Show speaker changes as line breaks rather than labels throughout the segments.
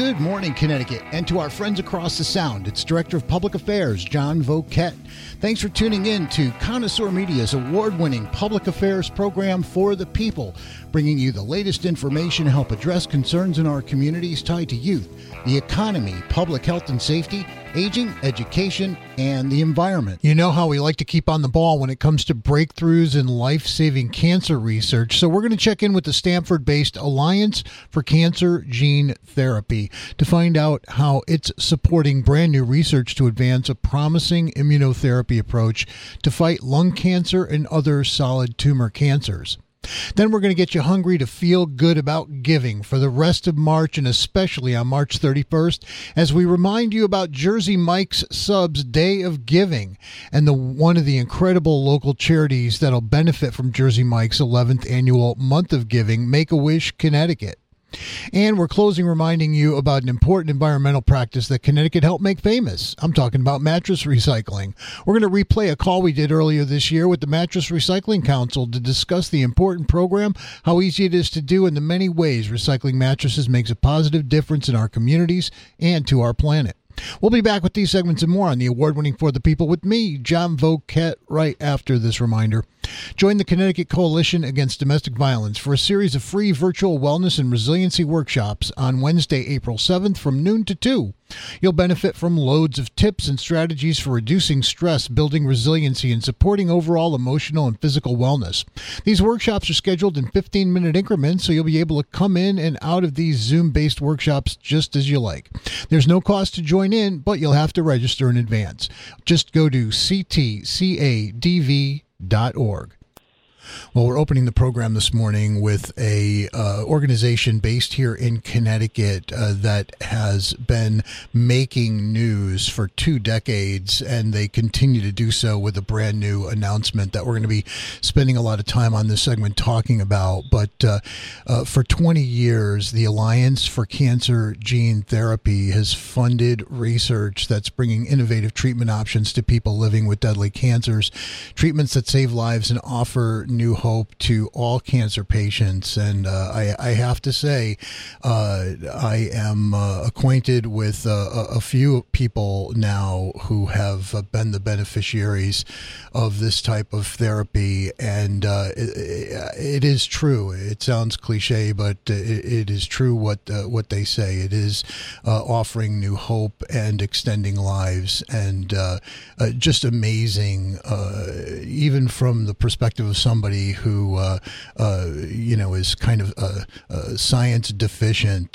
Good morning, Connecticut, and to our friends across the Sound. It's Director of Public Affairs, John Voket. Thanks for tuning in to Connoisseur Media's award-winning public affairs program for the people, bringing you the latest information to help address concerns in our communities tied to youth, the economy, public health and safety, aging, education, and the environment. You know how we like to keep on the ball when it comes to breakthroughs in life-saving cancer research, so we're going to check in with the Stanford-based Alliance for Cancer Gene Therapy to find out how it's supporting brand new research to advance a promising immunotherapy approach to fight lung cancer and other solid tumor cancers. Then we're going to get you hungry to feel good about giving for the rest of March and especially on March 31st as we remind you about Jersey Mike's Subs Day of Giving and one of the incredible local charities that'll benefit from Jersey Mike's 11th annual Month of Giving, Make-A-Wish Connecticut. And we're closing reminding you about an important environmental practice that Connecticut helped make famous. I'm talking about mattress recycling. We're going to replay a call we did earlier this year with the Mattress Recycling Council to discuss the important program, how easy it is to do, and the many ways recycling mattresses makes a positive difference in our communities and to our planet. We'll be back with these segments and more on the award-winning For the People with me, John Voket, right after this reminder. Join the Connecticut Coalition Against Domestic Violence for a series of free virtual wellness and resiliency workshops on Wednesday, April 7th from noon to 2. You'll benefit from loads of tips and strategies for reducing stress, building resiliency, and supporting overall emotional and physical wellness. These workshops are scheduled in 15-minute increments, so you'll be able to come in and out of these Zoom-based workshops just as you like. There's no cost to join in, but you'll have to register in advance. Just go to ctcadv.org. Well, we're opening the program this morning with a organization based here in Connecticut that has been making news for 2 decades, and they continue to do so with a brand new announcement that we're going to be spending a lot of time on this segment talking about. But for 20 years, the Alliance for Cancer Gene Therapy has funded research that's bringing innovative treatment options to people living with deadly cancers, treatments that save lives and offer new hope to all cancer patients. And I have to say, I am acquainted with a few people now who have been the beneficiaries of this type of therapy. And it is true. It sounds cliche, but it is true what they say. It is offering new hope and extending lives, and just amazing, even from the perspective of somebody who is kind of science deficient.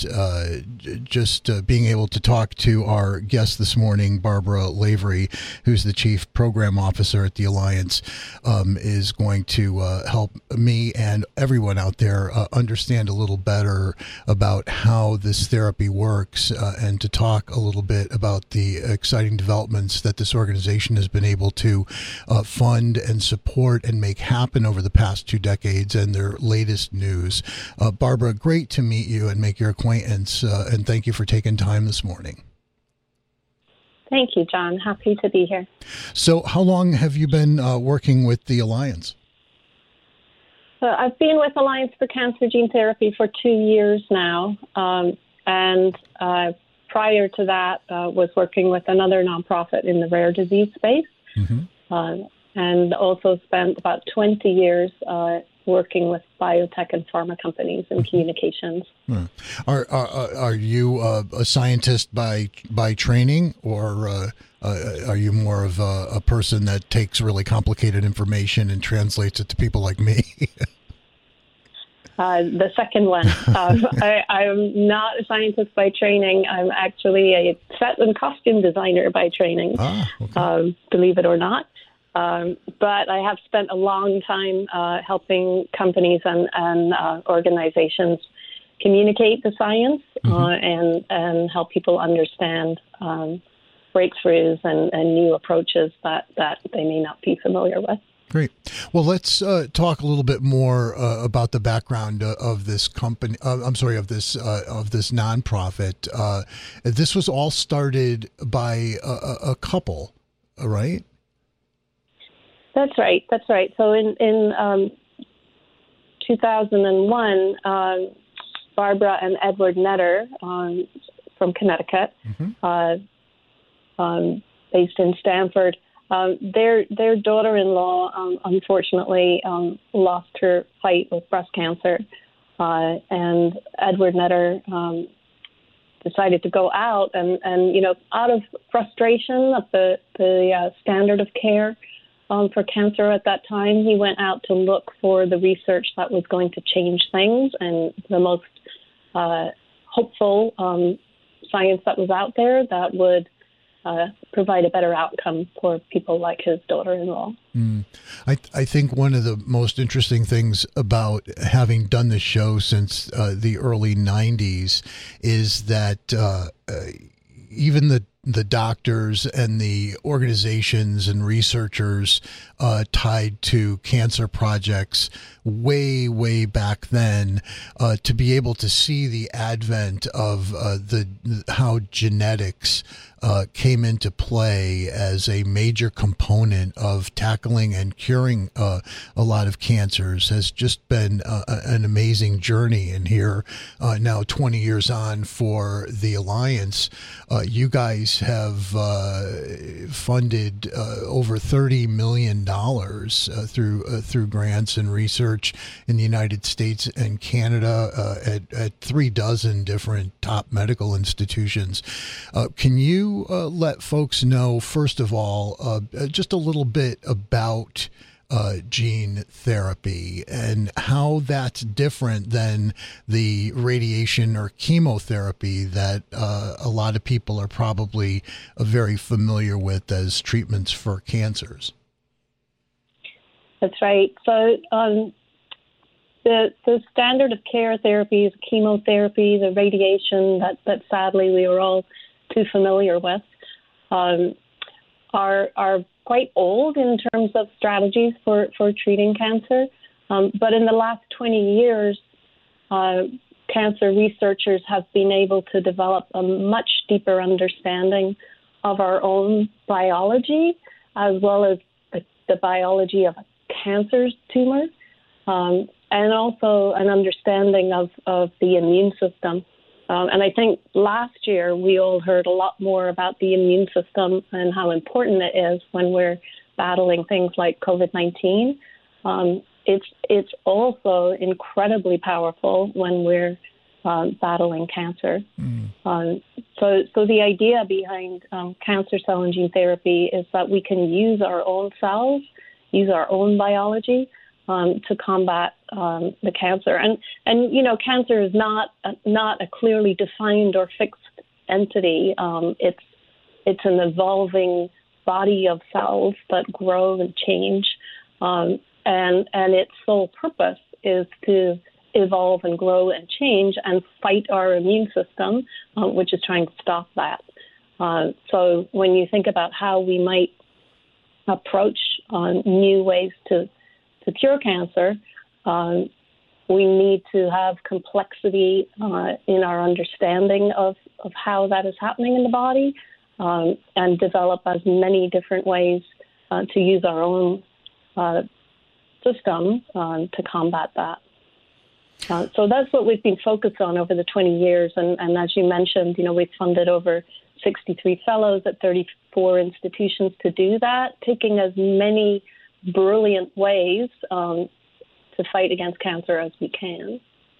Just being able to talk to our guest this morning, Barbara Lavery, who's the Chief Program Officer at the Alliance, is going to help me and everyone out there understand a little better about how this therapy works, and to talk a little bit about the exciting developments that this organization has been able to fund and support and make happen over the past 2 decades, and their latest news. Barbara, great to meet you and make your acquaintance, and thank you for taking time this morning.
Thank you, John. Happy to be here.
So how long have you been working with the Alliance?
So I've been with Alliance for Cancer Gene Therapy for 2 years now, and prior to that was working with another nonprofit in the rare disease space. Mm-hmm. And also spent about 20 years working with biotech and pharma companies in communications.
Are you a scientist by training, or are you more of a person that takes really complicated information and translates it to people like me?
The second one. I'm not a scientist by training. I'm actually a set and costume designer by training, okay. Believe it or not. But I have spent a long time helping companies and organizations communicate the science, mm-hmm. and help people understand breakthroughs and new approaches that they may not be familiar with.
Great. Well, let's talk a little bit more about the background of this company. Of this nonprofit. This was all started by a couple, right?
That's right. So in 2001, Barbara and Edward Netter from Connecticut, based in Stanford. Their daughter-in-law, unfortunately, lost her fight with breast cancer, and Edward Netter decided to go out and out of frustration at the standard of care for cancer at that time, he went out to look for the research that was going to change things, and the most hopeful science that was out there that would provide a better outcome for people like his daughter-in-law.
I think one of the most interesting things about having done the show since the early 90s is that even the doctors and the organizations and researchers tied to cancer projects way back then, to be able to see the advent of how genetics came into play as a major component of tackling and curing a lot of cancers has just been an amazing journey. And here now 20 years on for the Alliance, you guys have funded over $30 million through grants and research in the United States and Canada at 36 different top medical institutions. Can you let folks know, first of all, just a little bit about gene therapy and how that's different than the radiation or chemotherapy that a lot of people are probably very familiar with as treatments for cancers?
That's right. So the standard of care therapies, chemotherapy, the radiation that sadly we are all too familiar with, are quite old in terms of strategies for treating cancer. But in the last 20 years, cancer researchers have been able to develop a much deeper understanding of our own biology, as well as the biology of a cancer tumor, and also an understanding of the immune system. And I think last year we all heard a lot more about the immune system and how important it is when we're battling things like COVID-19. It's also incredibly powerful when we're battling cancer. So the idea behind cancer cell and gene therapy is that we can use our own cells, use our own biology to combat the cancer. And you know, cancer is not a clearly defined or fixed entity. It's an evolving body of cells that grow and change, and its sole purpose is to evolve and grow and change and fight our immune system, which is trying to stop that. So when you think about how we might approach new ways to cure cancer, we need to have complexity in our understanding of how that is happening in the body, and develop as many different ways to use our own system to combat that. So that's what we've been focused on over the 20 years. And as you mentioned, you know, we've funded over 63 fellows at 34 institutions to do that, taking as many brilliant ways to fight against cancer as we can.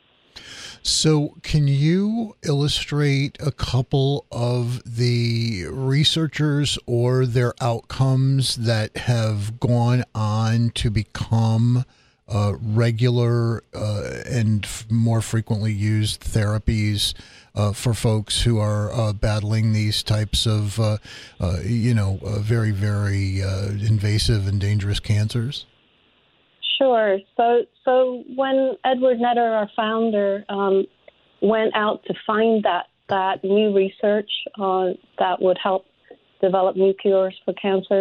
So can you illustrate a couple of the researchers or their outcomes that have gone on to become regular and more frequently used therapies for folks who are battling these types of, very, very invasive and dangerous cancers?
Sure. So when Edward Netter, our founder, went out to find that new research that would help develop new cures for cancer,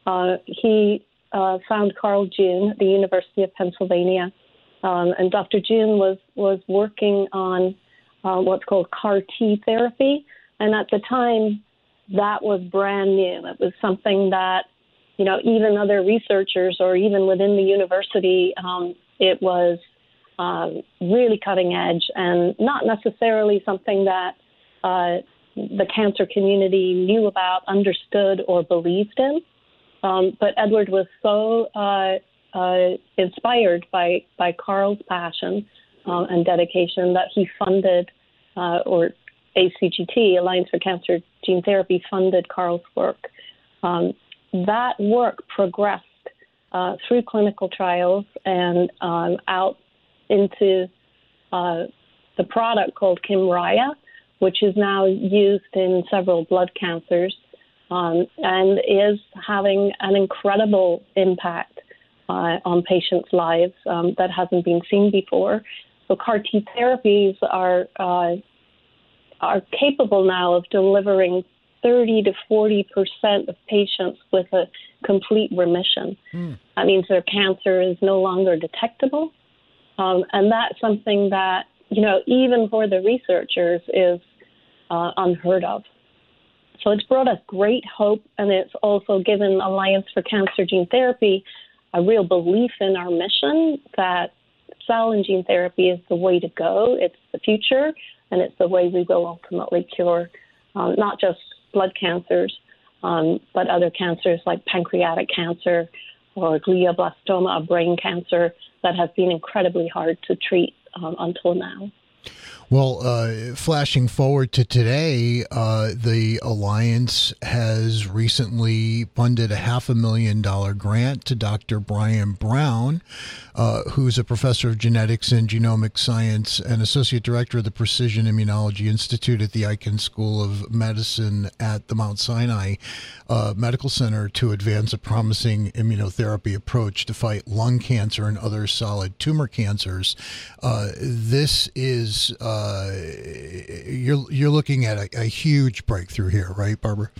he found Carl June at the University of Pennsylvania. And Dr. June was working on what's called CAR T therapy. And at the time, that was brand new. It was something that, you know, even other researchers or even within the university, it was really cutting edge and not necessarily something that the cancer community knew about, understood, or believed in. But Edward was so inspired by Carl's passion and dedication that he funded, or ACGT, Alliance for Cancer Gene Therapy, funded Carl's work. That work progressed through clinical trials and out into the product called Kymriah, which is now used in several blood cancers and is having an incredible impact on patients' lives that hasn't been seen before. So CAR T therapies are capable now of delivering 30 to 40% of patients with a complete remission. That means their cancer is no longer detectable. And that's something that, even for the researchers is unheard of. So it's brought us great hope, and it's also given Alliance for Cancer Gene Therapy a real belief in our mission that cell and gene therapy is the way to go. It's the future, and it's the way we will ultimately cure not just blood cancers, but other cancers like pancreatic cancer or glioblastoma, a brain cancer that has been incredibly hard to treat until now.
Well, flashing forward to today, the Alliance has recently funded a $500,000 grant to Dr. Brian Brown, who's a professor of genetics and genomic science and associate director of the Precision Immunology Institute at the Icahn School of Medicine at the Mount Sinai Medical Center, to advance a promising immunotherapy approach to fight lung cancer and other solid tumor cancers. This is you're looking at a huge breakthrough here, right, Barbara?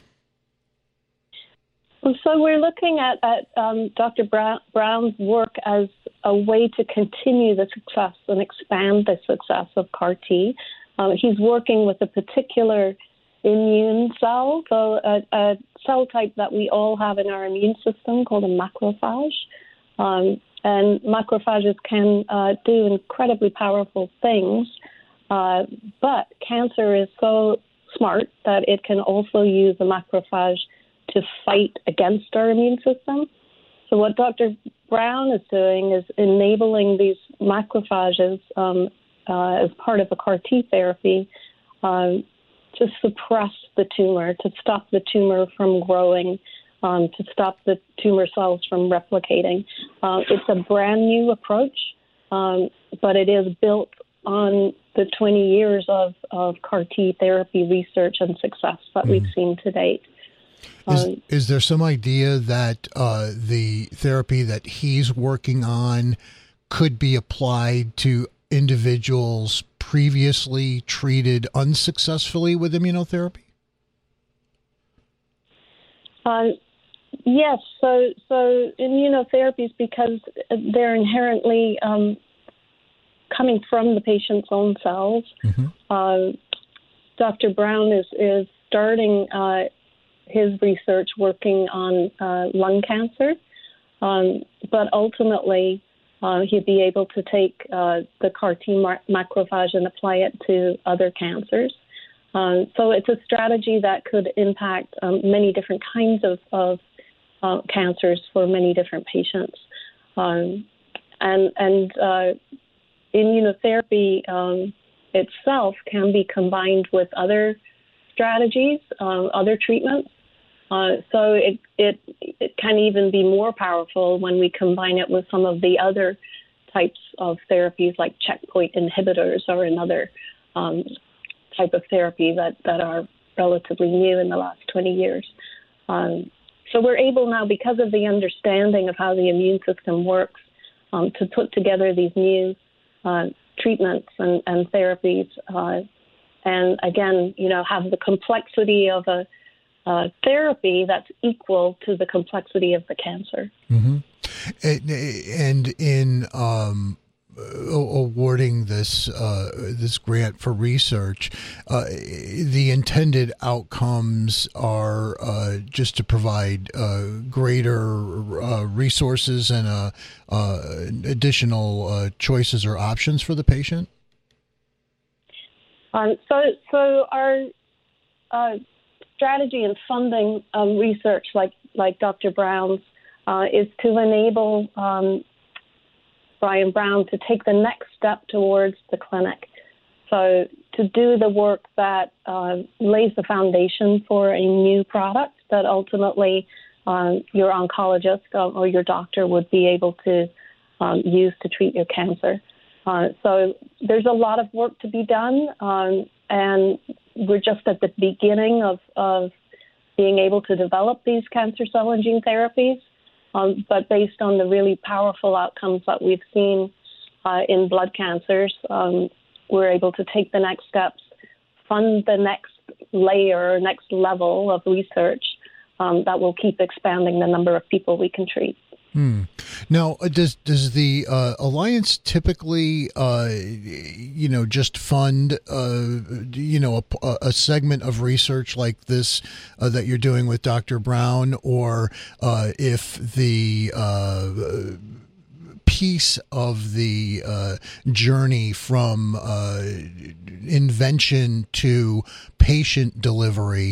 So we're looking at Dr. Brown's work as a way to continue the success and expand the success of CAR T. He's working with a particular immune cell, so a cell type that we all have in our immune system called a macrophage. And macrophages can do incredibly powerful things. But cancer is so smart that it can also use a macrophage to fight against our immune system. So what Dr. Brown is doing is enabling these macrophages as part of a CAR T therapy to suppress the tumor, to stop the tumor from growing, to stop the tumor cells from replicating. It's a brand new approach, but it is built on the 20 years of CAR T therapy research and success that we've seen to date.
Is there some idea that the therapy that he's working on could be applied to individuals previously treated unsuccessfully with immunotherapy?
Yes. So immunotherapies, because they're inherently coming from the patient's own cells. Dr. Brown is starting his research working on lung cancer, but ultimately he'd be able to take the CAR T macrophage and apply it to other cancers. So it's a strategy that could impact many different kinds of cancers for many different patients. And immunotherapy itself can be combined with other strategies, other treatments. So it can even be more powerful when we combine it with some of the other types of therapies like checkpoint inhibitors or another type of therapy that are relatively new in the last 20 years. So we're able now, because of the understanding of how the immune system works, to put together these new treatments and therapies, and again, have the complexity of a therapy that's equal to the complexity of the cancer.
And in awarding this grant for research, the intended outcomes are just to provide greater resources and additional choices or options for the patient.
So strategy in funding research like Dr. Brown's is to enable Brian Brown to take the next step towards the clinic. So to do the work that lays the foundation for a new product that ultimately your oncologist or your doctor would be able to use to treat your cancer. So there's a lot of work to be done, and we're just at the beginning of being able to develop these cancer cell and gene therapies. But based on the really powerful outcomes that we've seen in blood cancers, we're able to take the next steps, fund the next layer, next level of research that will keep expanding the number of people we can treat.
Now, does the Alliance typically, just fund, a segment of research like this that you're doing with Dr. Brown, or if the piece of the journey from invention to patient delivery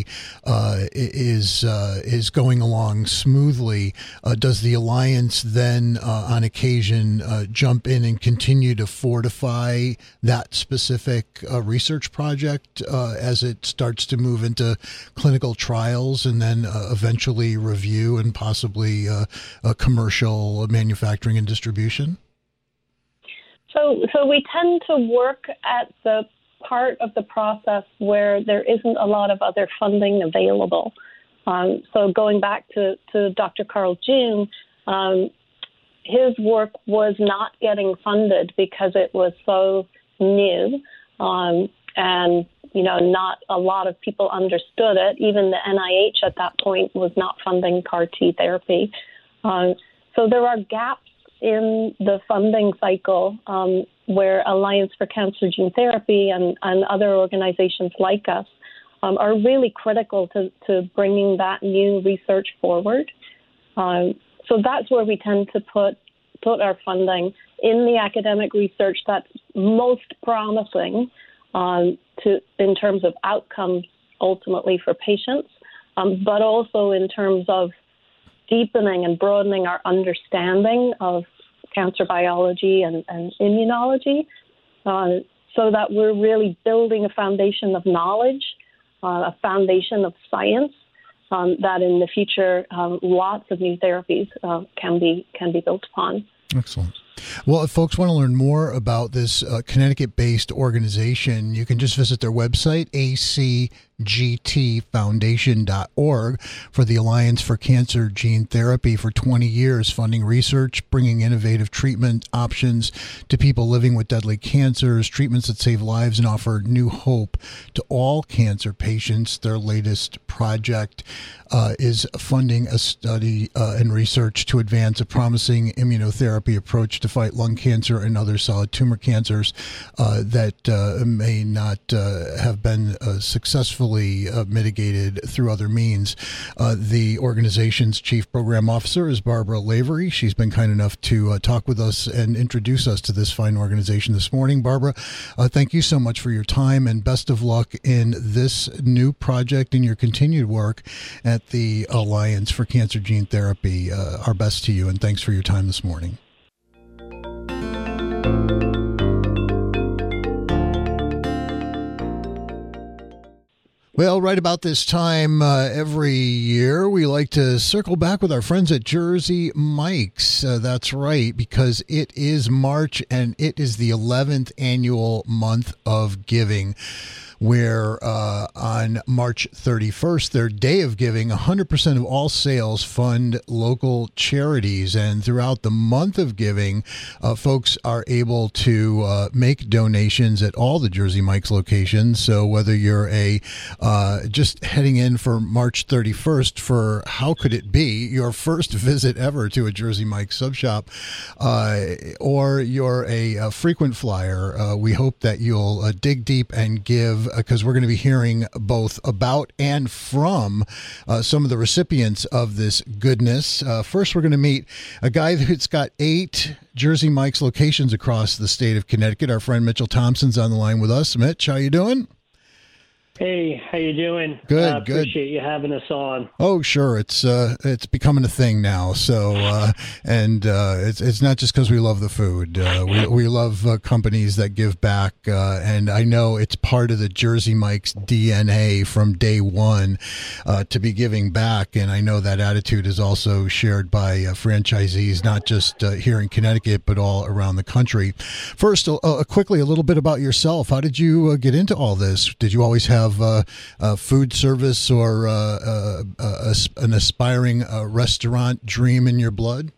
is going along smoothly, does the Alliance then on occasion jump in and continue to fortify that specific research project as it starts to move into clinical trials and then eventually review and possibly commercial manufacturing and distribution?
So we tend to work at the part of the process where there isn't a lot of other funding available. So going back to Dr. Carl June, his work was not getting funded because it was so new, and not a lot of people understood it. Even the NIH at that point was not funding CAR T therapy. So there are gaps in the funding cycle where Alliance for Cancer Gene Therapy and other organizations like us are really critical to bringing that new research forward. So that's where we tend to put our funding in the academic research that's most promising in terms of outcomes ultimately for patients, but also in terms of deepening and broadening our understanding of cancer biology and immunology, so that we're really building a foundation of knowledge, a foundation of science, that in the future lots of new therapies can be built upon.
Excellent. Well, if folks want to learn more about this Connecticut-based organization, you can just visit their website, acgtfoundation.org, for the Alliance for Cancer Gene Therapy. For 20 years, funding research, bringing innovative treatment options to people living with deadly cancers, treatments that save lives and offer new hope to all cancer patients. Their latest project is funding a study and research to advance a promising immunotherapy approach to fight lung cancer and other solid tumor cancers that may not have been successfully mitigated through other means. The organization's chief program officer is Barbara Lavery. She's been kind enough to talk with us and introduce us to this fine organization this morning. Barbara, thank you so much for your time, and best of luck in this new project and your continued work at the Alliance for Cancer Gene Therapy. Our best to you, and thanks for your time this morning. Well, right about this time every year, we like to circle back with our friends at Jersey Mike's. That's right, because it is March and it is the 11th annual month of giving, where on March 31st, their day of giving, 100% of all sales fund local charities. And throughout the month of giving, folks are able to make donations at all the Jersey Mike's locations. So whether you're just heading in for March 31st for, how could it be, your first visit ever to a Jersey Mike's sub shop, or you're a frequent flyer, we hope that you'll dig deep and give, because we're going to be hearing both about and from some of the recipients of this goodness. First, we're going to meet a guy that's got 8 Jersey Mike's locations across the state of Connecticut. Our friend Mitchell Thompson's on the line with us. Mitch, how you doing?
Hey, how you doing?
Good, good.
Appreciate you having us on.
Oh, sure. It's becoming a thing now. So, it's not just because we love the food. We love companies that give back, and I know it's part of the Jersey Mike's DNA from day one to be giving back. And I know that attitude is also shared by franchisees, not just here in Connecticut, but all around the country. First, quickly, a little bit about yourself. How did you get into all this? Did you always have food service or an aspiring restaurant dream in your blood?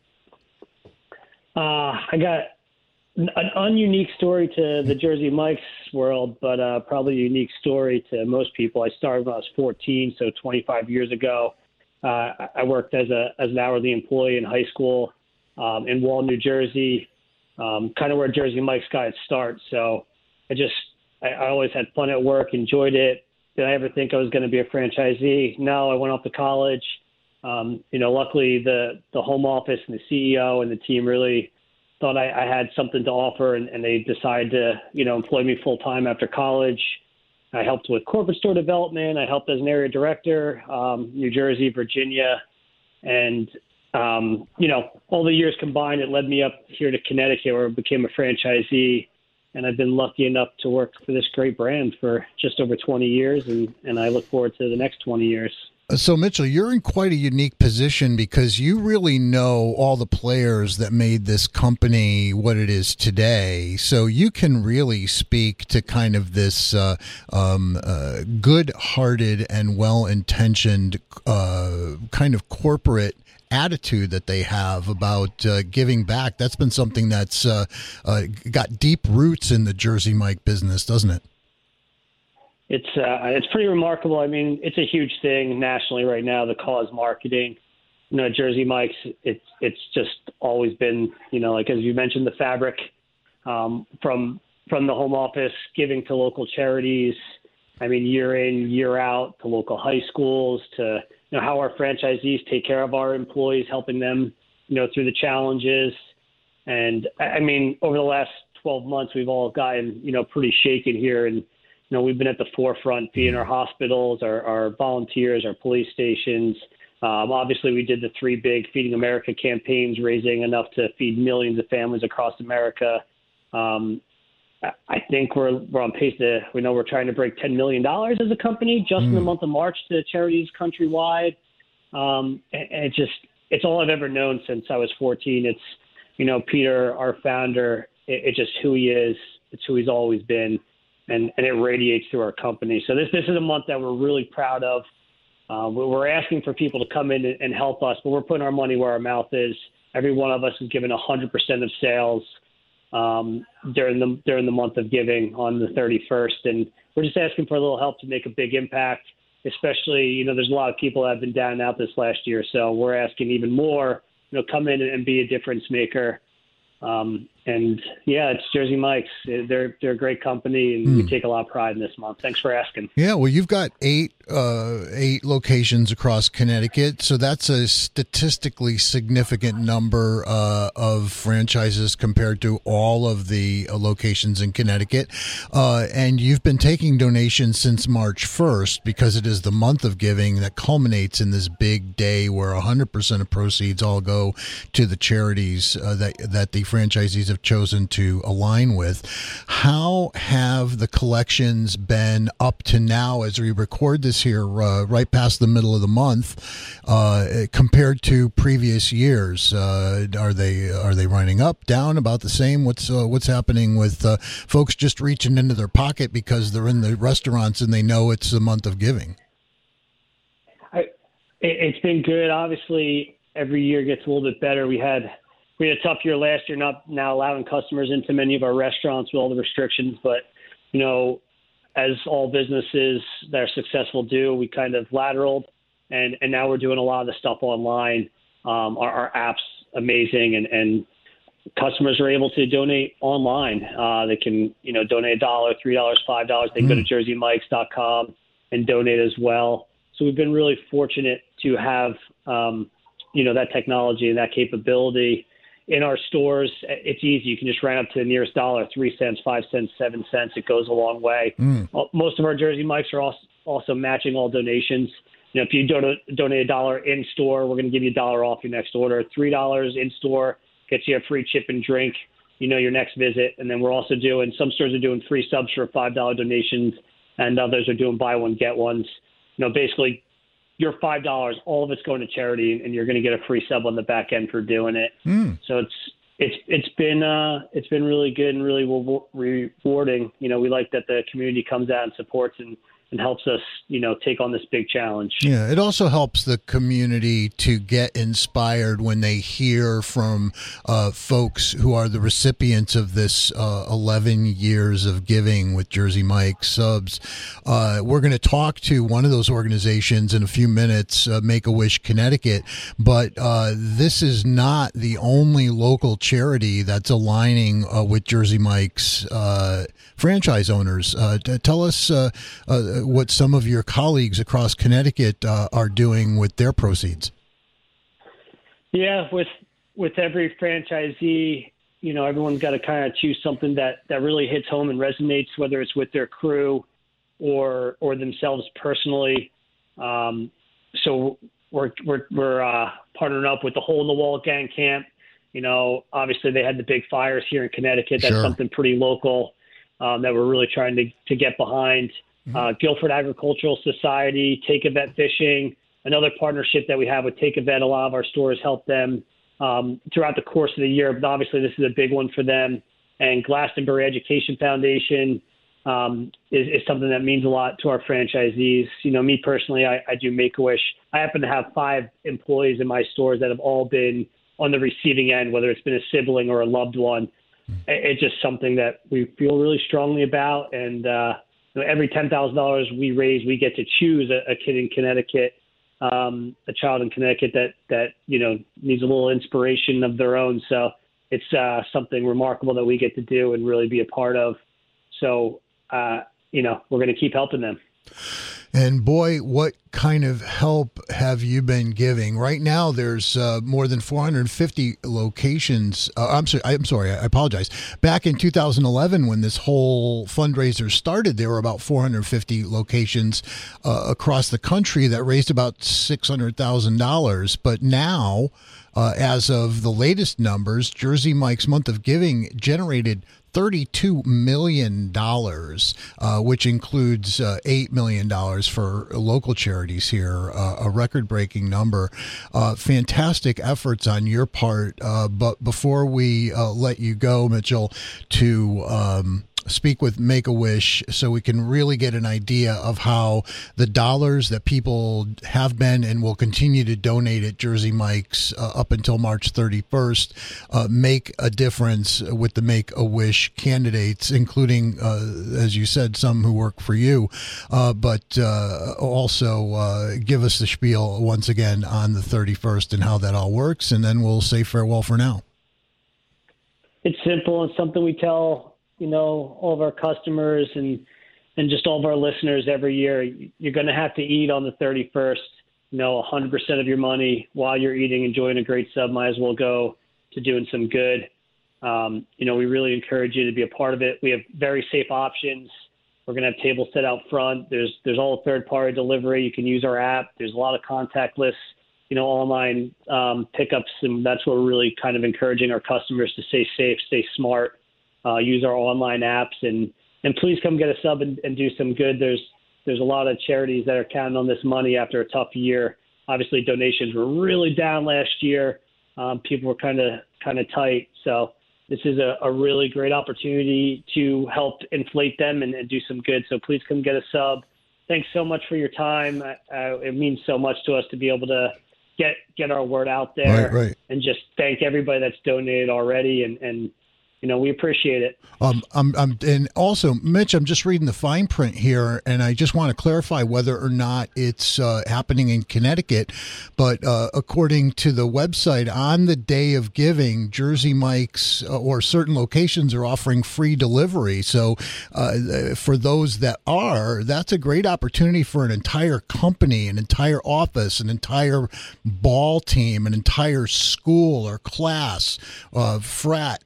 I got an ununique story to the Jersey Mike's world, but probably a unique story to most people. I started when I was 14, so 25 years ago. I worked as an hourly employee in high school in Wall, New Jersey, kind of where Jersey Mike's got its start. So I always had fun at work, enjoyed it. Did I ever think I was going to be a franchisee? No, I went off to college. Luckily the home office and the CEO and the team really thought I had something to offer, and they decided to, employ me full time after college. I helped with corporate store development. I helped as an area director, New Jersey, Virginia, and all the years combined, it led me up here to Connecticut, where I became a franchisee. And I've been lucky enough to work for this great brand for just over 20 years, and I look forward to the next 20 years.
So, Mitchell, you're in quite a unique position because you really know all the players that made this company what it is today. So you can really speak to kind of this good-hearted and well-intentioned kind of corporate attitude that they have about giving back. That's been something that's got deep roots in the Jersey Mike business, doesn't it?
It's pretty remarkable. I mean, it's a huge thing nationally right now, the cause marketing. Jersey Mike's, it's just always been, like as you mentioned, the fabric from the home office, giving to local charities. I mean, year in, year out, to local high schools, to how our franchisees take care of our employees, helping them, through the challenges. And I mean, over the last 12 months, we've all gotten, pretty shaken here. And, we've been at the forefront, feeding our hospitals, our volunteers, our police stations. Obviously, we did the 3 big Feeding America campaigns, raising enough to feed millions of families across America. I think we're on pace to, we're trying to break $10 million as a company just in the month of March to charities countrywide. And it's all I've ever known since I was 14. It's, Peter, our founder, it's just who he is. It's who he's always been. And it radiates through our company. So this is a month that we're really proud of. We're asking for people to come in and help us, but we're putting our money where our mouth is. Every one of us is given 100% of sales during the month of giving on the 31st. And we're just asking for a little help to make a big impact, especially, there's a lot of people that have been down and out this last year. So we're asking even more, come in and be a difference maker. And yeah, it's Jersey Mike's. They're a great company, and we take a lot of pride in this month. Thanks for asking.
Yeah, well, you've got eight locations across Connecticut, so that's a statistically significant number of franchises compared to all of the locations in Connecticut. And you've been taking donations since March 1st because it is the month of giving that culminates in this big day where 100% of proceeds all go to the charities that the franchisees have chosen to align with. How have the collections been up to now as we record this here right past the middle of the month compared to previous years? Are they running up, down, about the same? What's happening with folks just reaching into their pocket because they're in the restaurants and they know it's the month of giving?
It's been good. Obviously, every year gets a little bit better. We had a tough year last year, not now allowing customers into many of our restaurants with all the restrictions. But, as all businesses that are successful do, we kind of lateraled, and now we're doing a lot of the stuff online. Our app's amazing, and customers are able to donate online. They can, donate $1, $3, $5. They can go to jerseymikes.com and donate as well. So we've been really fortunate to have, that technology and that capability. In our stores, it's easy. You can just round up to the nearest dollar, 3 cents, 5 cents, 7 cents. It goes a long way. Most of our Jersey Mike's are also matching all donations. If you donate $1 in store, we're going to give you $1 off your next order. $3 in store gets you a free chip and drink, your next visit. And then we're also doing, some stores are doing free subs for $5 donations, and others are doing buy one, get ones. Basically your $5, all of it's going to charity, and you're going to get a free sub on the back end for doing it. So it's been really good and really rewarding. We like that the community comes out and supports and helps us, take on this big challenge.
Yeah, it also helps the community to get inspired when they hear from folks who are the recipients of this 11 years of giving with Jersey Mike's subs. We're going to talk to one of those organizations in a few minutes, Make-A-Wish Connecticut, but this is not the only local charity that's aligning with Jersey Mike's franchise owners. Tell us what some of your colleagues across Connecticut are doing with their proceeds.
Yeah, with every franchisee, everyone's got to kind of choose something that really hits home and resonates, whether it's with their crew or themselves personally. So we're partnering up with the Hole in the Wall Gang Camp. Obviously they had the big fires here in Connecticut. That's something pretty local that we're really trying to get behind. Guilford Agricultural Society, Take a Vet Fishing, another partnership that we have with Take a Vet. A lot of our stores help them throughout the course of the year, but obviously this is a big one for them. And Glastonbury Education Foundation is something that means a lot to our franchisees. Me personally, I do Make-A-Wish. I happen to have 5 employees in my stores that have all been on the receiving end, whether it's been a sibling or a loved one. It's just something that we feel really strongly about. And every $10,000 we raise, we get to choose a kid in Connecticut, a child in Connecticut that needs a little inspiration of their own. So it's something remarkable that we get to do and really be a part of. So, we're going to keep helping them.
And boy, what kind of help have you been giving? Right now, there's more than 450 locations. I'm sorry. I apologize. Back in 2011, when this whole fundraiser started, there were about 450 locations across the country that raised about $600,000. But now, as of the latest numbers, Jersey Mike's month of giving generated $32 million, which includes $8 million for local charities here, a record-breaking number. Fantastic efforts on your part. But before we let you go, Mitchell, to speak with Make-A-Wish so we can really get an idea of how the dollars that people have been and will continue to donate at Jersey Mike's up until March 31st make a difference with the Make-A-Wish candidates, including, as you said, some who work for you, but also give us the spiel once again on the 31st and how that all works, and then we'll say farewell for now.
It's simple. It's something we tell all of our customers and just all of our listeners every year. You're going to have to eat on the 31st. 100% of your money while you're eating, enjoying a great sub, might as well go to doing some good. We really encourage you to be a part of it. We have very safe options. We're going to have tables set out front. There's all third-party delivery. You can use our app. There's a lot of contactless, online pickups, and that's what we're really kind of encouraging our customers to stay safe, stay smart. Use our online apps and please come get a sub and do some good. There's a lot of charities that are counting on this money after a tough year. Obviously, donations were really down last year. People were kind of tight. So this is a really great opportunity to help inflate them and do some good. So please come get a sub. Thanks so much for your time. It means so much to us to be able to get our word out there.
Right.
And just thank everybody that's donated already and we appreciate it.
And also, Mitch, I'm just reading the fine print here, and I just want to clarify whether or not it's happening in Connecticut. But according to the website, on the day of giving, Jersey Mike's or certain locations are offering free delivery. So for those that's a great opportunity for an entire company, an entire office, an entire ball team, an entire school or class, frat.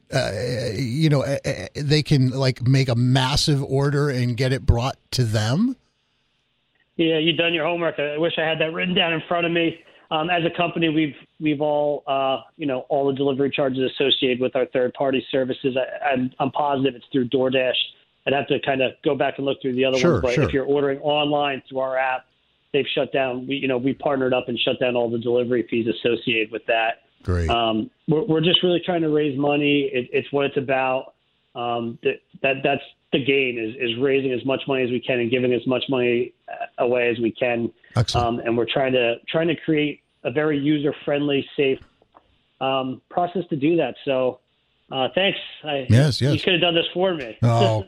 They can make a massive order and get it brought to them.
Yeah, you've done your homework. I wish I had that written down in front of me. As a company, we've all, all the delivery charges associated with our third-party services. I'm positive it's through DoorDash. I'd have to kind of go back and look through the other ones. But if you're ordering online through our app, they've shut down. We partnered up and shut down all the delivery fees associated with that.
Great.
We're just really trying to raise money. It's what it's about. That's the gain is raising as much money as we can and giving as much money away as we can.
Excellent.
And we're trying to create a very user-friendly, safe process to do that. So thanks.
Yes.
You could have done this for me.
Oh,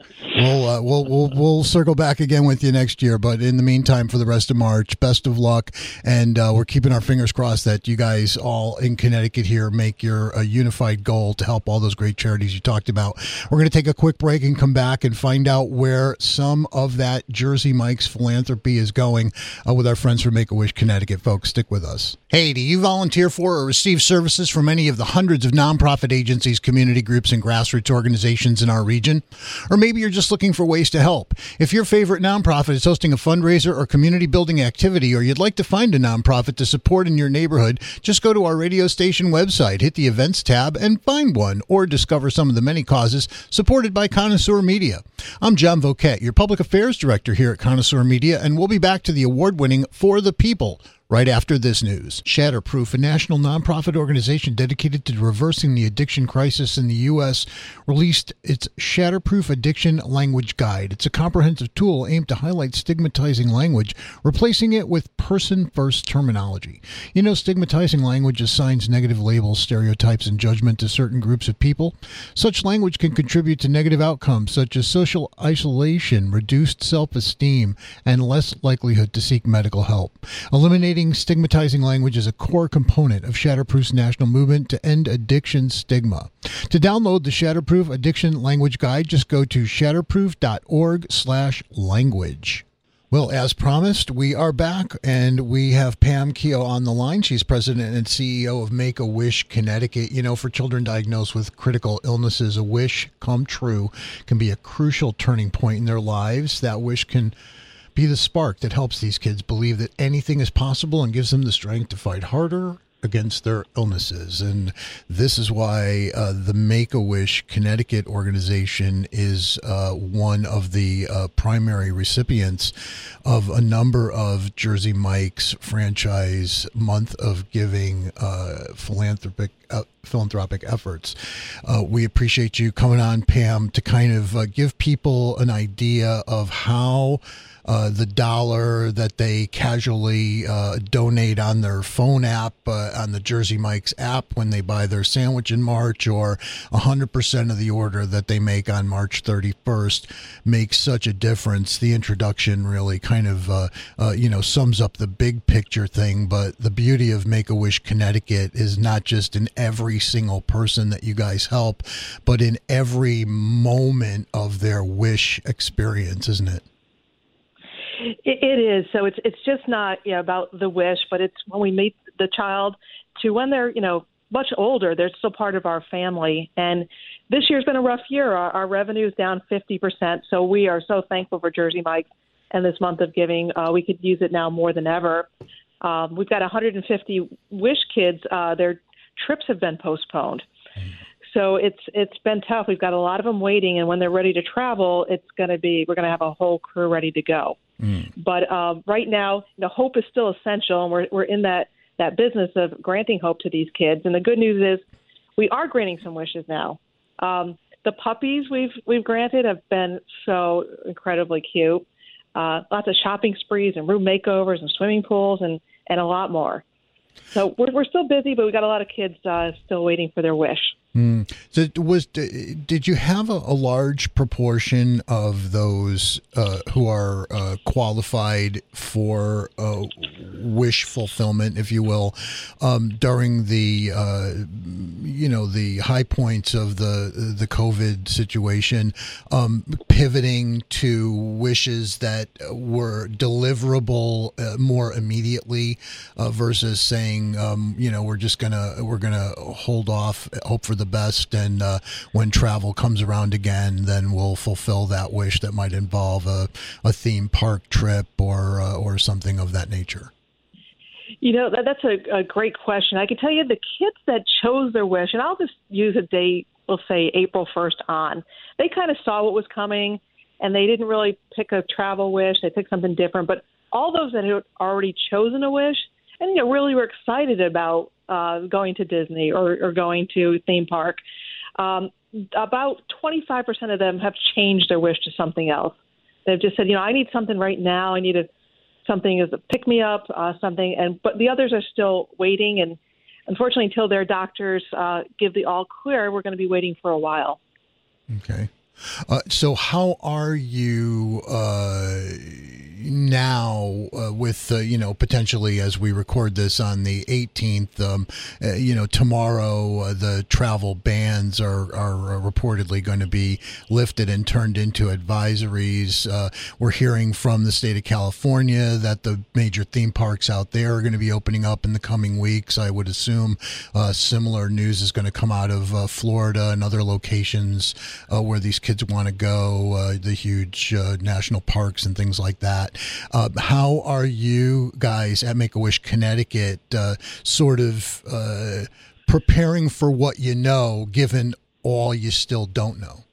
we'll circle back again with you next year. But in the meantime, for the rest of March, best of luck. And we're keeping our fingers crossed that you guys all in Connecticut here make your unified goal to help all those great charities you talked about. We're going to take a quick break and come back and find out where some of that Jersey Mike's philanthropy is going with our friends from Make-A-Wish Connecticut. Folks, stick with us. Hey, do you volunteer for or receive services from any of the hundreds of nonprofit agencies, community groups, and grassroots organizations in our region? Or maybe you're just looking for ways to help. If your favorite nonprofit is hosting a fundraiser or community building activity, or you'd like to find a nonprofit to support in your neighborhood, just go to our radio station website, hit the events tab, and find one, or discover some of the many causes supported by Connoisseur Media. I'm John Voquette, your public affairs director here at Connoisseur Media, and we'll be back to the award-winning For the People right after this news. Shatterproof, a national nonprofit organization dedicated to reversing the addiction crisis in the U.S., released its Shatterproof Addiction Language Guide. It's a comprehensive tool aimed to highlight stigmatizing language, replacing it with person-first terminology. You know, stigmatizing language assigns negative labels, stereotypes, and judgment to certain groups of people. Such language can contribute to negative outcomes such as social isolation, reduced self-esteem, and less likelihood to seek medical help. Eliminating stigmatizing language is a core component of Shatterproof's national movement to end addiction stigma. To download the Shatterproof Addiction Language Guide, just go to shatterproof.org/language. Well, as promised, we are back, and we have Pam Keogh on the line. She's president and CEO of Make-A-Wish Connecticut. You know, for children diagnosed with critical illnesses, a wish come true can be a crucial turning point in their lives. That wish can be the spark that helps these kids believe that anything is possible and gives them the strength to fight harder against their illnesses. And this is why the Make-A-Wish Connecticut organization is one of the primary recipients of a number of Jersey Mike's franchise Month of Giving philanthropic efforts. We appreciate you coming on, Pam, to kind of give people an idea of how the dollar that they casually donate on their phone app, on the Jersey Mike's app when they buy their sandwich in March, or 100% of the order that they make on March 31st makes such a difference. The introduction really kind of, sums up the big picture thing, but the beauty of Make-A-Wish Connecticut is not just in every single person that you guys help, but in every moment of their wish experience, isn't it?
It is. So it's just not about the wish, but it's when we meet the child to when they're, much older, they're still part of our family. And this year's been a rough year. Our revenue is down 50%. So we are so thankful for Jersey Mike's and this Month of Giving. We could use it now more than ever. We've got 150 wish kids. Their trips have been postponed. So it's been tough. We've got a lot of them waiting, and when they're ready to travel, we're going to have a whole crew ready to go. But right now, hope is still essential, and we're in that business of granting hope to these kids. And the good news is we are granting some wishes now. The puppies we've granted have been so incredibly cute. Lots of shopping sprees and room makeovers and swimming pools and a lot more. So we're still busy, but we got a lot of kids still waiting for their wish.
So did you have a large proportion of those who are qualified for wish fulfillment, if you will, during the the high points of the COVID situation, pivoting to wishes that were deliverable more immediately versus saying we're gonna hold off, hope for the the best, and when travel comes around again, then we'll fulfill that wish that might involve a theme park trip or something of that nature.
You know, that's a great question. I can tell you the kids that chose their wish, and I'll just use a date, we'll say April 1st on, they kind of saw what was coming, and they didn't really pick a travel wish. They picked something different. But all those that had already chosen a wish, and really were excited about going to Disney or going to theme park, about 25% of them have changed their wish to something else. They've just said, I need something right now. I need something as a pick-me-up, something. But the others are still waiting. And unfortunately, until their doctors give the all clear, we're going to be waiting for a while.
Okay. So how are you now with, potentially as we record this on the 18th, tomorrow the travel bans are reportedly going to be lifted and turned into advisories. We're hearing from the state of California that the major theme parks out there are going to be opening up in the coming weeks. I would assume similar news is going to come out of Florida and other locations where these kids want to go, the huge national parks and things like that. How are you guys at Make-A-Wish Connecticut sort of preparing for what you know, given all you still don't know?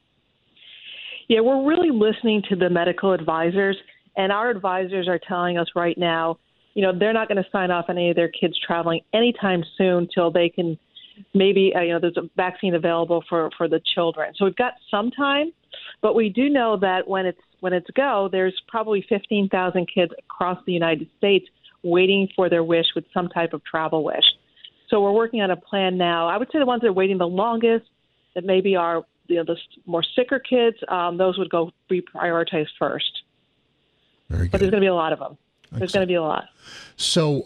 Yeah, we're really listening to the medical advisors, and our advisors are telling us right now, they're not going to sign off any of their kids traveling anytime soon till they can maybe, there's a vaccine available for the children. So we've got some time, but we do know that when it's go, there's probably 15,000 kids across the United States waiting for their wish with some type of travel wish. So we're working on a plan now. I would say the ones that are waiting the longest, that maybe are the more sicker kids, those would be prioritized first.
Very good.
But there's going to be a lot of them. There's going to be a lot.
So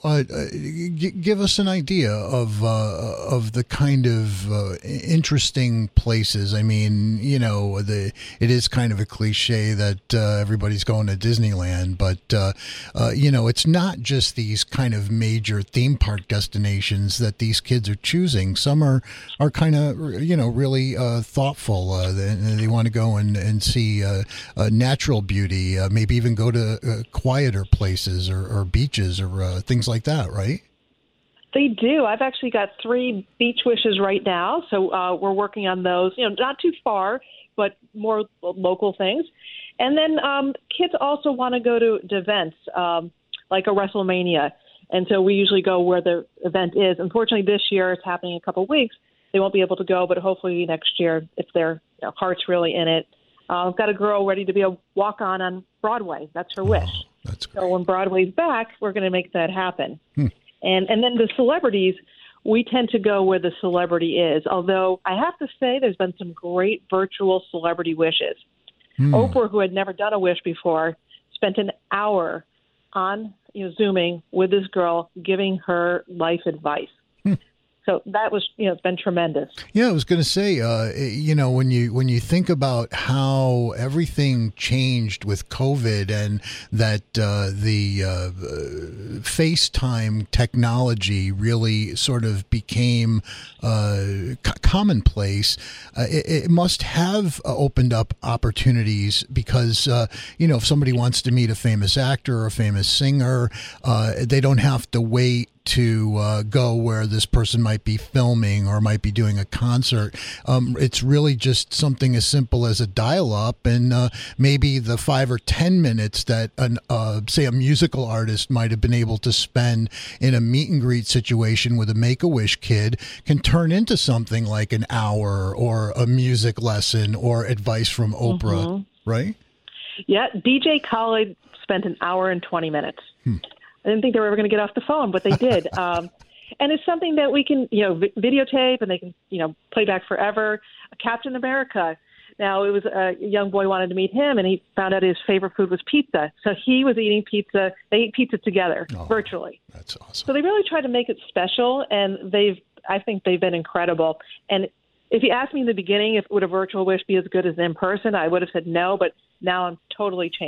give us an idea of the kind of interesting places. I mean, it is kind of a cliche that everybody's going to Disneyland, but, it's not just these kind of major theme park destinations that these kids are choosing. Some are kind of, really thoughtful. They want to go and see natural beauty, maybe even go to quieter places or beaches or things like that, right?
They do. I've actually got 3 beach wishes right now, so we're working on those. Not too far, but more local things. And then kids also want to go to events like a WrestleMania, and so we usually go where the event is. Unfortunately, this year it's happening in a couple of weeks. They won't be able to go, but hopefully next year, if their heart's really in it. I've got a girl ready to be a walk-on Broadway. That's her wish.
That's great.
So when Broadway's back, we're going to make that happen. And then the celebrities, we tend to go where the celebrity is. Although I have to say there's been some great virtual celebrity wishes. Oprah, who had never done a wish before, spent an hour on Zooming with this girl, giving her life advice. So that was, it's been tremendous.
Yeah, I was going to say, when you think about how everything changed with COVID and that the FaceTime technology really sort of became commonplace, it must have opened up opportunities because, if somebody wants to meet a famous actor or a famous singer, they don't have to wait to go where this person might be filming or might be doing a concert. It's really just something as simple as a dial-up, and maybe the 5 or 10 minutes that say a musical artist might have been able to spend in a meet and greet situation with a Make-A-Wish kid can turn into something like an hour or a music lesson or advice from Oprah, right?
Yeah, DJ Khaled spent an hour and 20 minutes. I didn't think they were ever going to get off the phone, but they did. And it's something that we can, videotape and they can, play back forever. Captain America. Now, it was a young boy wanted to meet him, and he found out his favorite food was pizza. So he was eating pizza. They ate pizza together virtually.
That's awesome.
So they really tried to make it special, and I think they've been incredible. And if you asked me in the beginning if would a virtual wish be as good as in person, I would have said no, but now I'm totally changed.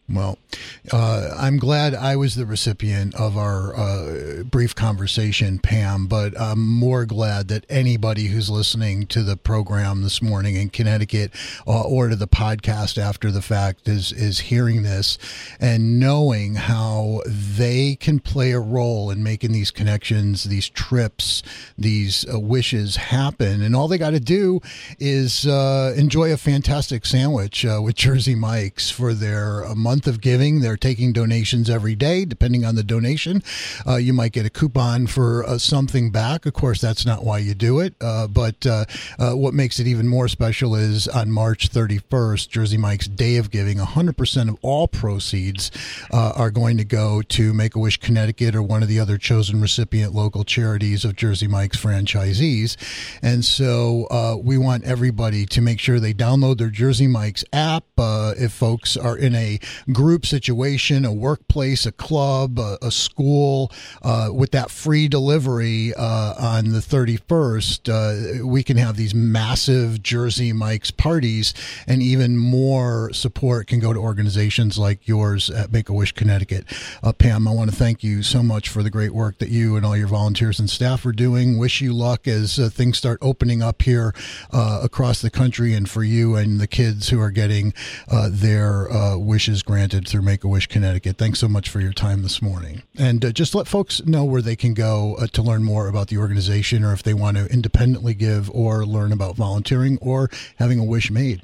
Well, I'm glad I was the recipient of our brief conversation, Pam, but I'm more glad that anybody who's listening to the program this morning in Connecticut or to the podcast after the fact is hearing this and knowing how they can play a role in making these connections, these trips, these wishes happen. And all they got to do is enjoy a fantastic sandwich with Jersey Mike's for their month of giving. They're taking donations every day. Depending on the donation, you might get a coupon for something back. Of course, that's not why you do it. But what makes it even more special is on March 31st, Jersey Mike's Day of Giving, 100% of all proceeds are going to go to Make-A-Wish Connecticut or one of the other chosen recipient local charities of Jersey Mike's franchisees. And so we want everybody to make sure they download their Jersey Mike's app. If folks are in a group situation, a workplace, a club, a school, with that free delivery on the 31st, we can have these massive Jersey Mike's parties, and even more support can go to organizations like yours at Make-A-Wish Connecticut. Pam, I want to thank you so much for the great work that you and all your volunteers and staff are doing. Wish you luck as things start opening up here across the country, and for you and the kids who are getting their wishes granted through Make-A-Wish Connecticut. Thanks so much for your time this morning. And just let folks know where they can go to learn more about the organization, or if they want to independently give or learn about volunteering or having a wish made.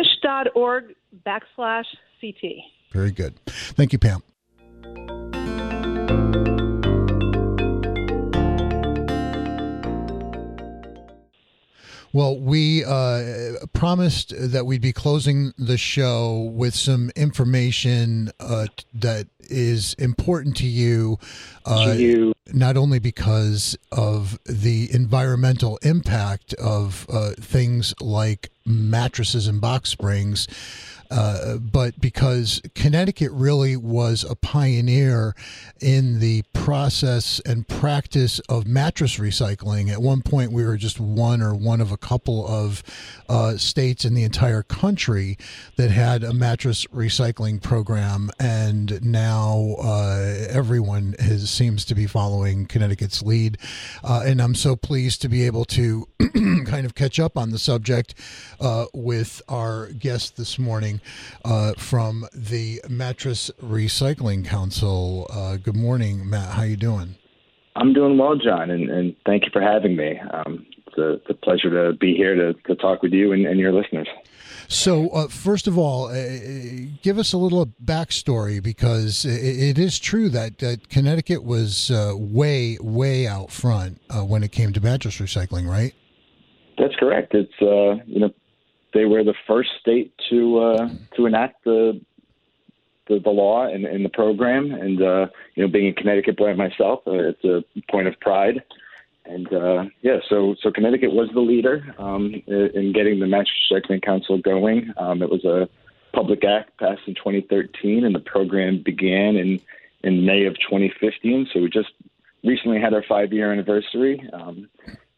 Wish.org/CT.
Very good. Thank you, Pam. Well, we promised that we'd be closing the show with some information that is important to you, not only because of the environmental impact of things like mattresses and box springs, but because Connecticut really was a pioneer in the process and practice of mattress recycling. At one point, we were just one of a couple of states in the entire country that had a mattress recycling program, and now everyone seems to be following Connecticut's lead. And I'm so pleased to be able to kind of catch up on the subject with our guest this morning from the Mattress Recycling Council. Good morning, Matt. How you doing?
I'm doing well, John, and thank you for having me. It's a pleasure to be here to talk with you and your listeners.
So, first of all, give us a little backstory, because it is true that Connecticut was way out front when it came to mattress recycling, right? That's correct.
It's they were the first state to enact the law and the program, and being a Connecticut boy myself, it's a point of pride. And so Connecticut was the leader in getting the Mattress Recycling Council going. It was a public act passed in 2013, and the program began in May of 2015. So we just recently had our 5-year anniversary, and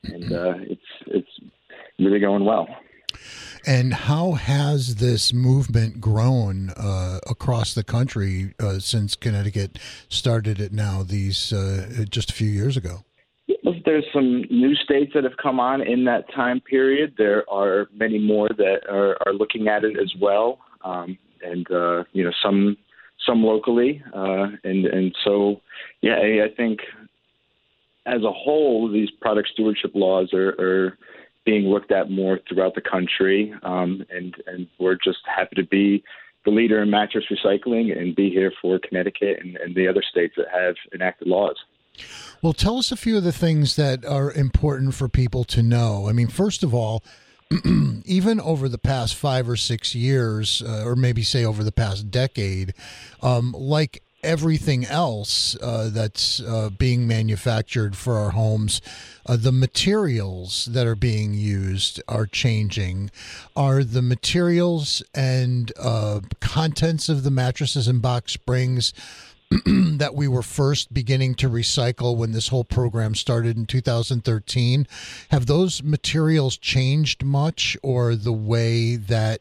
it's really going well.
And how has this movement grown across the country since Connecticut started it now, these just a few years ago?
There's some new states that have come on in that time period. There are many more that are looking at it as well, and some locally, and so I think as a whole, these product stewardship laws are being looked at more throughout the country, and we're just happy to be the leader in mattress recycling and be here for Connecticut and the other states that have enacted laws.
Well, tell us a few of the things that are important for people to know. I mean, first of all, even over the past 5 or 6 years, or maybe say over the past decade, like everything else that's being manufactured for our homes, the materials that are being used are changing. Are the materials and contents of the mattresses and box springs that we were first beginning to recycle when this whole program started in 2013, have those materials changed much, or the way that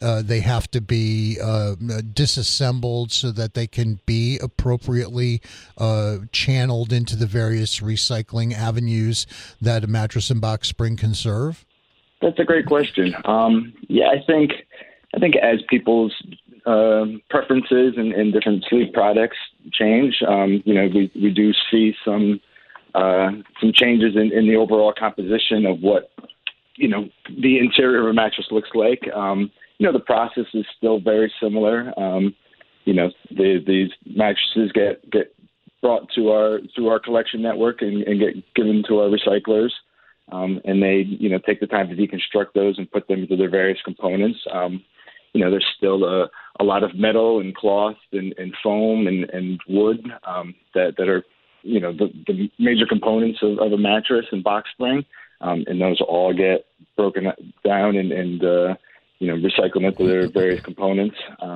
they have to be disassembled so that they can be appropriately channeled into the various recycling avenues that a mattress and box spring can serve?
That's a great question. I think as people's preferences and different sleep products change, we do see some changes in the overall composition of what the interior of a mattress looks like. The process is still very similar. These mattresses get brought through our collection network and get given to our recyclers. And they, take the time to deconstruct those and put them into their various components. There's still a lot of metal and cloth and foam and wood that are, the major components of a mattress and box spring. And those all get broken down and recycled into their various components.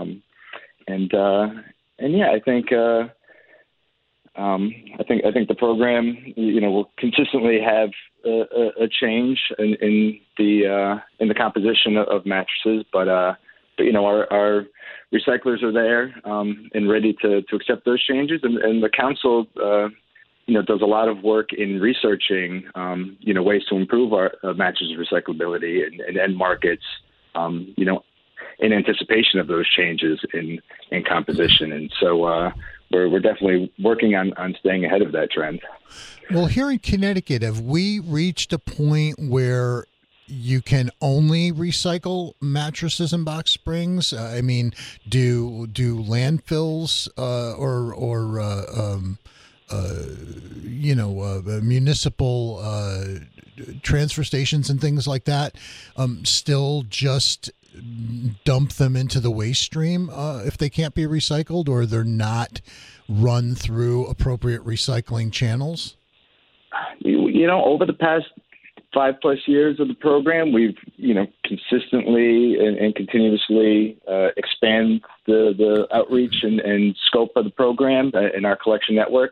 I think the program, will consistently have a change in the composition of mattresses, but our recyclers are there and ready to accept those changes, and the council, does a lot of work in researching, ways to improve our mattress recyclability and end markets, in anticipation of those changes in composition, and so. We're definitely working on staying ahead of that trend.
Well, here in Connecticut, have we reached a point where you can only recycle mattresses and box springs? I mean, do landfills municipal transfer stations and things like that still just dump them into the waste stream if they can't be recycled, or they're not run through appropriate recycling channels?
Over the past 5+ years of the program, we've, consistently and continuously expand the outreach and scope of the program in our collection network.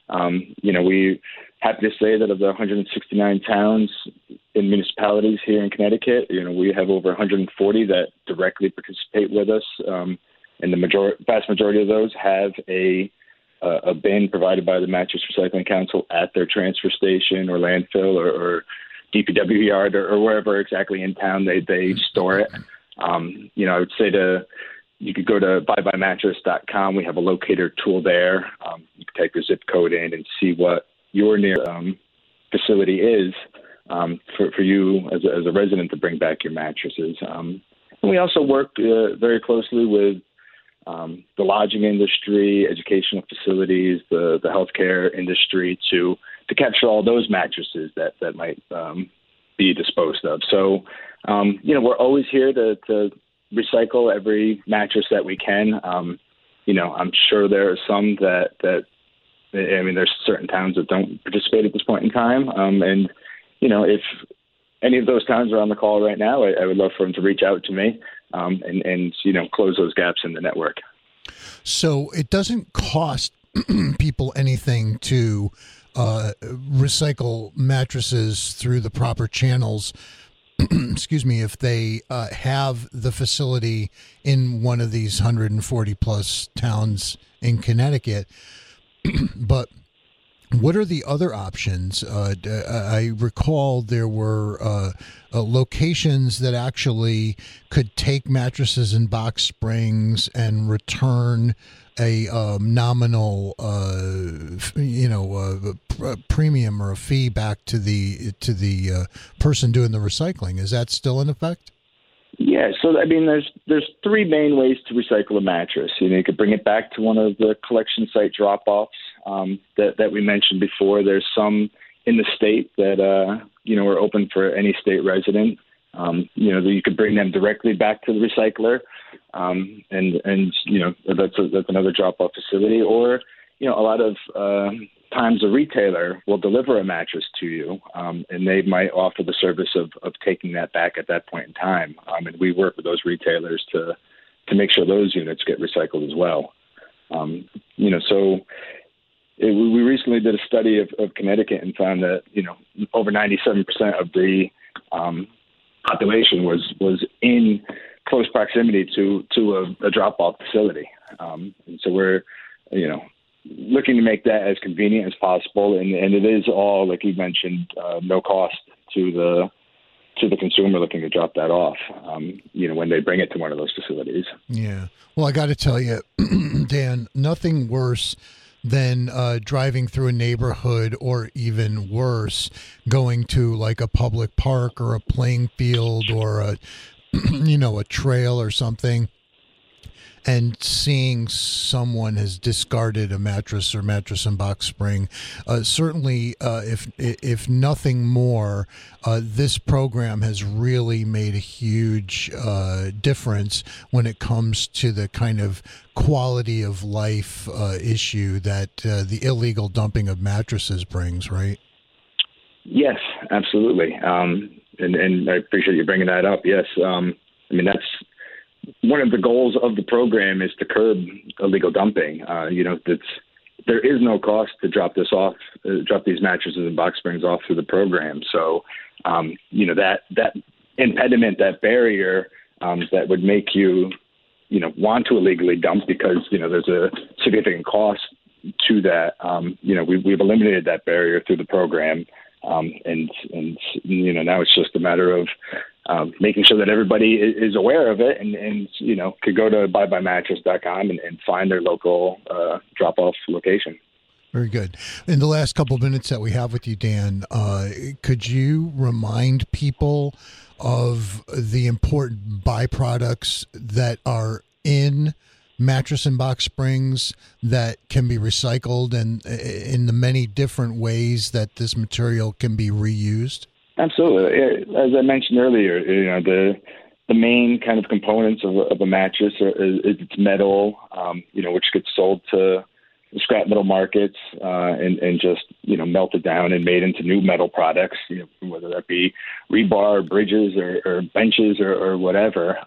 We happy to say that of the 169 towns and municipalities here in Connecticut, we have over 140 that directly participate with us, and the vast majority of those have a bin provided by the Mattress Recycling Council at their transfer station or landfill or DPW yard or wherever exactly in town they store it. I would say you could go to buybymattress.com. We have a locator tool there. You can type your zip code in and see what your near facility is for you as a resident to bring back your mattresses. And we also work very closely with the lodging industry, educational facilities, the healthcare industry to capture all those mattresses that might be disposed of. So, we're always here to recycle every mattress that we can. I'm sure there are some that there's certain towns that don't participate at this point in time. If any of those towns are on the call right now, I would love for them to reach out to me and close those gaps in the network.
So it doesn't cost people anything to recycle mattresses through the proper channels. Excuse me, if they have the facility in one of these 140 plus towns in Connecticut. But what are the other options? I recall there were locations that actually could take mattresses and box springs and return a nominal, premium or a fee back to the person doing the recycling. Is that still in effect?
Yeah, so there's three main ways to recycle a mattress. You could bring it back to one of the collection site drop-offs that we mentioned before. There's some in the state that are open for any state resident. You could bring them directly back to the recycler, and that's another drop-off facility. Or a lot of times a retailer will deliver a mattress to you, and they might offer the service of taking that back at that point in time. And we work with those retailers to make sure those units get recycled as well. We recently did a study of Connecticut and found that, over 97% of the population was in close proximity to a drop-off facility. And so we're, looking to make that as convenient as possible. And it is all, like you mentioned, no cost to the consumer looking to drop that off, when they bring it to one of those facilities.
Yeah. Well, I got to tell you, Dan, nothing worse than driving through a neighborhood, or even worse, going to like a public park or a playing field or a trail or something, and seeing someone has discarded a mattress or mattress and box spring. Certainly, if nothing more, this program has really made a huge difference when it comes to the kind of quality of life issue that the illegal dumping of mattresses brings, right?
Yes, absolutely. And I appreciate you bringing that up. Yes. That's one of the goals of the program, is to curb illegal dumping. There is no cost to drop these mattresses and box springs off through the program. So, that impediment, that barrier, that would make you, want to illegally dump because, there's a significant cost to that. We've eliminated that barrier through the program. And now it's just a matter of making sure that everybody is aware of it and could go to buybymattress.com and find their local drop-off location.
Very good. In the last couple of minutes that we have with you, Dan, could you remind people of the important byproducts that are in mattress and box springs that can be recycled, and in the many different ways that this material can be reused?
Absolutely. As I mentioned earlier, the main kind of components of a mattress is its metal, which gets sold to the scrap metal markets and just melted down and made into new metal products, whether that be rebar, or bridges, or benches, or whatever.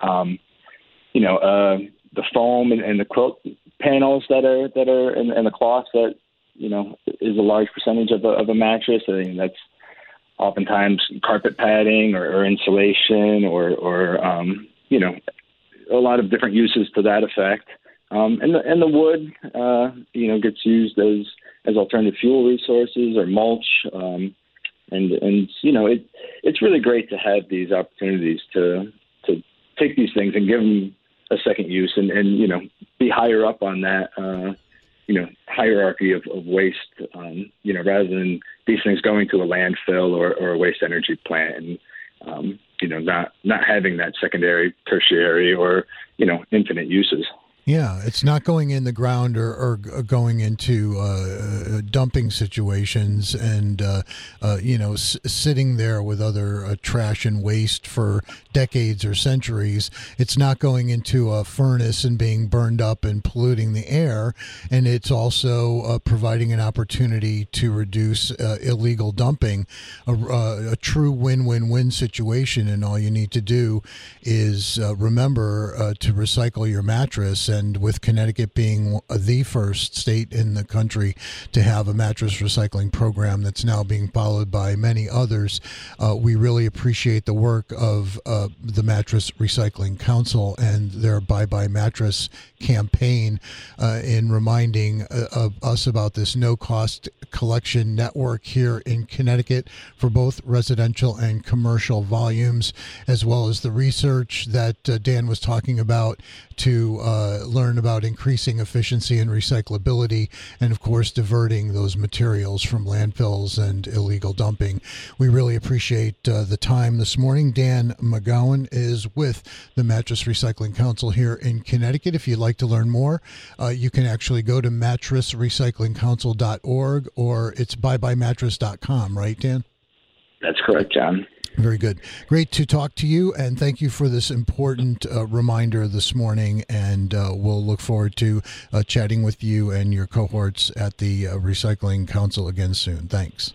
The foam and the quilt panels that are and the cloth that is a large percentage of a mattress. I think that's oftentimes carpet padding or insulation or a lot of different uses to that effect. And the wood gets used as alternative fuel resources or mulch. It's really great to have these opportunities to take these things and give them a second use and be higher up on that, hierarchy of waste, rather than these things going to a landfill or a waste energy plant and, not having that secondary, tertiary, or, infinite uses.
Yeah, it's not going in the ground or going into dumping situations and, sitting there with other trash and waste for decades or centuries. It's not going into a furnace and being burned up and polluting the air. And it's also providing an opportunity to reduce illegal dumping, a true win-win-win situation. And all you need to do is remember to recycle your mattress. And with Connecticut being the first state in the country to have a mattress recycling program that's now being followed by many others, we really appreciate the work of the Mattress Recycling Council and their Bye Bye Mattress campaign in reminding us about this no-cost collection network here in Connecticut for both residential and commercial volumes, as well as the research that Dan was talking about to learn about increasing efficiency and recyclability, and of course diverting those materials from landfills and illegal dumping. We really appreciate the time this morning. Dan McGowan is with the Mattress Recycling Council here in Connecticut. If you'd like to learn more, you can actually go to mattressrecyclingcouncil.org, or it's buybymattress.com, right, Dan?
That's correct, John.
Very good. Great to talk to you, and thank you for this important reminder this morning, and we'll look forward to chatting with you and your cohorts at the Recycling Council again soon. Thanks.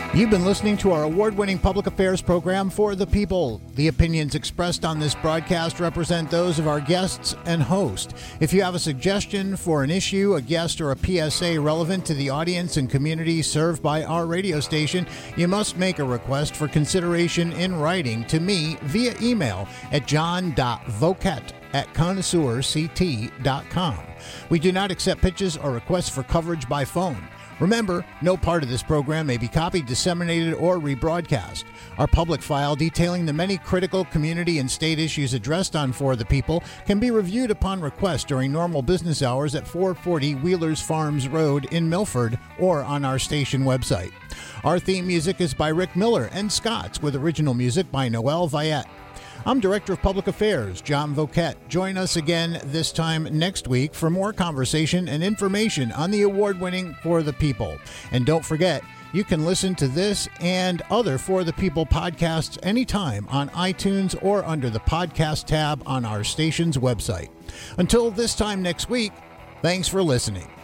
You've been listening to our award-winning public affairs program For the People. The opinions expressed on this broadcast represent those of our guests and host. If you have a suggestion for an issue, a guest, or a PSA relevant to the audience and community served by our radio station, you must make a request for consideration in writing to me via email at john.voket@connoisseurct.com. We do not accept pitches or requests for coverage by phone. Remember, no part of this program may be copied, disseminated, or rebroadcast. Our public file detailing the many critical community and state issues addressed on For the People can be reviewed upon request during normal business hours at 440 Wheelers Farms Road in Milford or on our station website. Our theme music is by Rick Miller and Scott's, with original music by Noel Viette. I'm Director of Public Affairs, John Voket. Join us again this time next week for more conversation and information on the award-winning For the People. And don't forget, you can listen to this and other For the People podcasts anytime on iTunes or under the podcast tab on our station's website. Until this time next week, thanks for listening.